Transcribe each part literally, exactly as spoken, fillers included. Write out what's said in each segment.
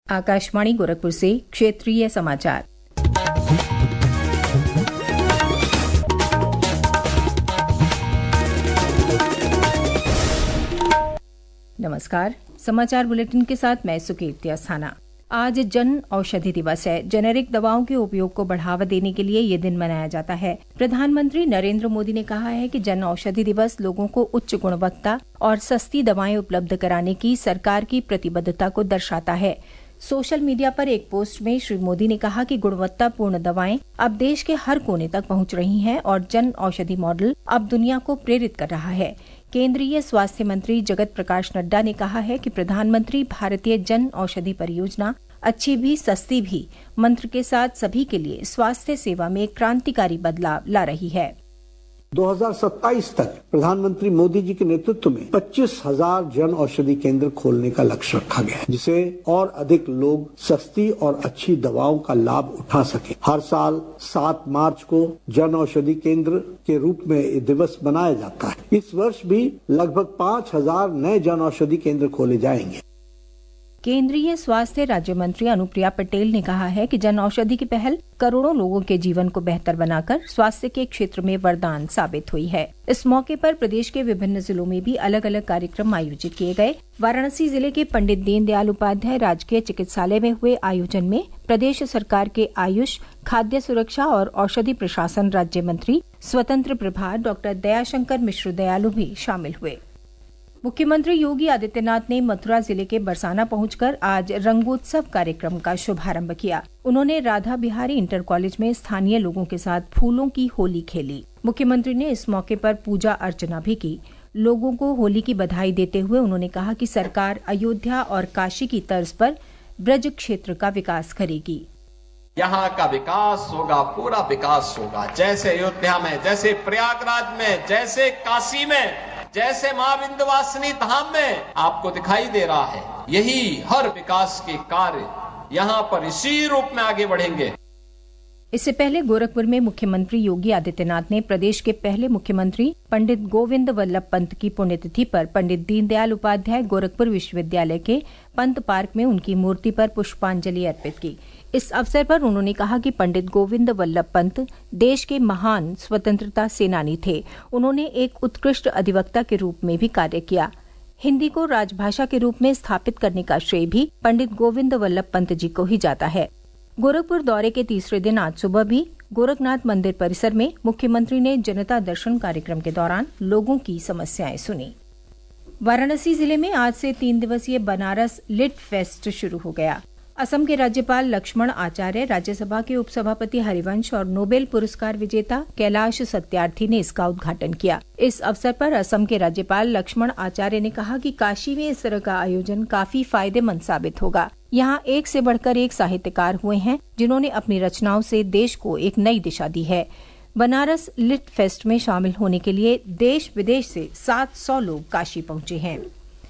आकाशवाणी गोरखपुर से क्षेत्रीय समाचार। नमस्कार, समाचार बुलेटिन के साथ मैं सुकीर्ति अस्थाना। आज जन औषधि दिवस है। जेनेरिक दवाओं के उपयोग को बढ़ावा देने के लिए ये दिन मनाया जाता है। प्रधानमंत्री नरेंद्र मोदी ने कहा है कि जन औषधि दिवस लोगों को उच्च गुणवत्ता और सस्ती दवाएं उपलब्ध कराने की सरकार की प्रतिबद्धता को दर्शाता है। सोशल मीडिया पर एक पोस्ट में श्री मोदी ने कहा कि गुणवत्तापूर्ण दवाएं अब देश के हर कोने तक पहुंच रही हैं और जन औषधि मॉडल अब दुनिया को प्रेरित कर रहा है। केंद्रीय स्वास्थ्य मंत्री जगत प्रकाश नड्डा ने कहा है कि प्रधानमंत्री भारतीय जन औषधि परियोजना अच्छी भी सस्ती भी मंत्र के साथ सभी के लिए स्वास्थ्य सेवा में क्रांतिकारी बदलाव ला रही है। दो हज़ार सत्ताईस तक प्रधानमंत्री मोदी जी के नेतृत्व में पच्चीस हजार जन औषधि केंद्र खोलने का लक्ष्य रखा गया है, जिसे और अधिक लोग सस्ती और अच्छी दवाओं का लाभ उठा सके। हर साल सात मार्च को जन औषधि केंद्र के रूप में ये दिवस मनाया जाता है। इस वर्ष भी लगभग पाँच हजार नए जन औषधि केंद्र खोले जाएंगे। केंद्रीय स्वास्थ्य राज्य मंत्री अनुप्रिया पटेल ने कहा है कि जन औषधि की पहल करोड़ों लोगों के जीवन को बेहतर बनाकर स्वास्थ्य के क्षेत्र में वरदान साबित हुई है। इस मौके पर प्रदेश के विभिन्न जिलों में भी अलग अलग कार्यक्रम आयोजित किए गए। वाराणसी जिले के पंडित दीनदयाल उपाध्याय राजकीय चिकित्सालय में हुए आयोजन में प्रदेश सरकार के आयुष, खाद्य सुरक्षा और औषधि प्रशासन राज्य मंत्री स्वतंत्र प्रभार डॉक्टर दयाशंकर मिश्र दयालु भी शामिल हुए। मुख्यमंत्री योगी आदित्यनाथ ने मथुरा जिले के बरसाना पहुंचकर आज रंगोत्सव कार्यक्रम का शुभारंभ किया। उन्होंने राधा बिहारी इंटर कॉलेज में स्थानीय लोगों के साथ फूलों की होली खेली। मुख्यमंत्री ने इस मौके पर पूजा अर्चना भी की। लोगों को होली की बधाई देते हुए उन्होंने कहा कि सरकार अयोध्या और काशी की तर्ज पर ब्रज क्षेत्र का विकास करेगी। यहाँ का विकास होगा, पूरा विकास होगा। जैसे अयोध्या में, जैसे प्रयागराज में, जैसे काशी में, जैसे मां विंध्यवासिनी धाम में आपको दिखाई दे रहा है, यही हर विकास के कार्य यहाँ पर इसी रूप में आगे बढ़ेंगे। इससे पहले गोरखपुर में मुख्यमंत्री योगी आदित्यनाथ ने प्रदेश के पहले मुख्यमंत्री पंडित गोविंद वल्लभ पंत की पुण्यतिथि पर पंडित दीनदयाल उपाध्याय गोरखपुर विश्वविद्यालय के पंत पार्क में उनकी मूर्ति पर पुष्पांजलि अर्पित की। इस अवसर पर उन्होंने कहा कि पंडित गोविंद वल्लभ पंत देश के महान स्वतंत्रता सेनानी थे। उन्होंने एक उत्कृष्ट अधिवक्ता के रूप में भी कार्य किया। हिंदी को राजभाषा के रूप में स्थापित करने का श्रेय भी पंडित गोविंद वल्लभ पंत जी को ही जाता है। गोरखपुर दौरे के तीसरे दिन आज सुबह भी गोरखनाथ मंदिर परिसर में मुख्यमंत्री ने जनता दर्शन कार्यक्रम के दौरान लोगों की समस्याएं सुनी। वाराणसी जिले में आज से तीन दिवसीय बनारस लिट फेस्ट शुरू हो गया। असम के राज्यपाल लक्ष्मण आचार्य, राज्यसभा के उपसभापति हरिवंश और नोबेल पुरस्कार विजेता कैलाश सत्यार्थी ने इसका उद्घाटन किया। इस अवसर पर असम के राज्यपाल लक्ष्मण आचार्य ने कहा कि काशी में इस तरह का आयोजन काफी फायदेमंद साबित होगा। यहाँ एक से बढ़कर एक साहित्यकार हुए हैं जिन्होंने अपनी रचनाओं से देश को एक नई दिशा दी है। बनारस लिट फेस्ट में शामिल होने के लिए देश विदेश से सात सौ लोग काशी पहुंचे हैं।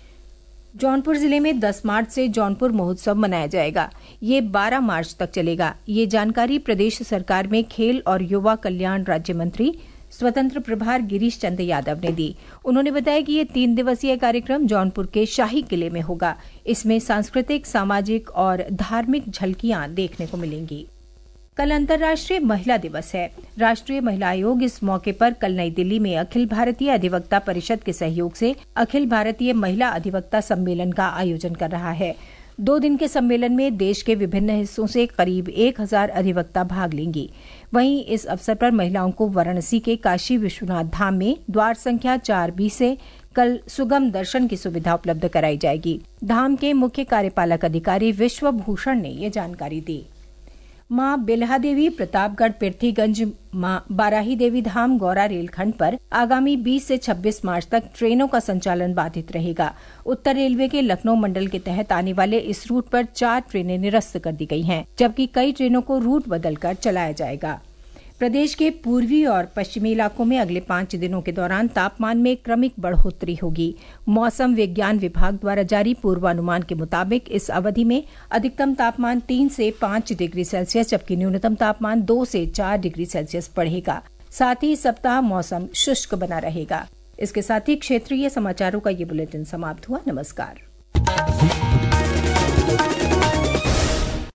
जौनपुर जिले में दस मार्च से जौनपुर महोत्सव मनाया जाएगा। ये बारह मार्च तक चलेगा। ये जानकारी प्रदेश सरकार में खेल और युवा कल्याण राज्य मंत्री स्वतंत्र प्रभार गिरीश चंद्र यादव ने दी। उन्होंने बताया कि ये तीन दिवसीय कार्यक्रम जौनपुर के शाही किले में होगा। इसमें सांस्कृतिक, सामाजिक और धार्मिक झलकियां देखने को मिलेंगी। कल अंतर्राष्ट्रीय महिला दिवस है। राष्ट्रीय महिला आयोग इस मौके पर कल नई दिल्ली में अखिल भारतीय अधिवक्ता परिषद के सहयोग से अखिल भारतीय महिला अधिवक्ता सम्मेलन का आयोजन कर रहा है। दो दिन के सम्मेलन में देश के विभिन्न हिस्सों से करीब एक हजार अधिवक्ता भाग लेंगी। वहीं इस अवसर पर महिलाओं को वाराणसी के काशी विश्वनाथ धाम में द्वार संख्या चार बी से कल सुगम दर्शन की सुविधा उपलब्ध कराई जाएगी। धाम के मुख्य कार्यपालक अधिकारी विश्वभूषण ने ये जानकारी दी। मां बेल्हा देवी प्रतापगढ़ पृथ्वीगंज मां बाराही देवी धाम गौरा रेलखंड पर आगामी बीस से छब्बीस मार्च तक ट्रेनों का संचालन बाधित रहेगा। उत्तर रेलवे के लखनऊ मंडल के तहत आने वाले इस रूट पर चार ट्रेनें निरस्त कर दी गई हैं, जबकि कई ट्रेनों को रूट बदलकर चलाया जाएगा। प्रदेश के पूर्वी और पश्चिमी इलाकों में अगले पांच दिनों के दौरान तापमान में क्रमिक बढ़ोतरी होगी। मौसम विज्ञान विभाग द्वारा जारी पूर्वानुमान के मुताबिक इस अवधि में अधिकतम तापमान तीन से पांच डिग्री सेल्सियस जबकि न्यूनतम तापमान दो से चार डिग्री सेल्सियस बढ़ेगा। साथ ही सप्ताह मौसम शुष्क बना रहेगा। इसके साथ ही क्षेत्रीय समाचारों का ये बुलेटिन समाप्त हुआ। नमस्कार।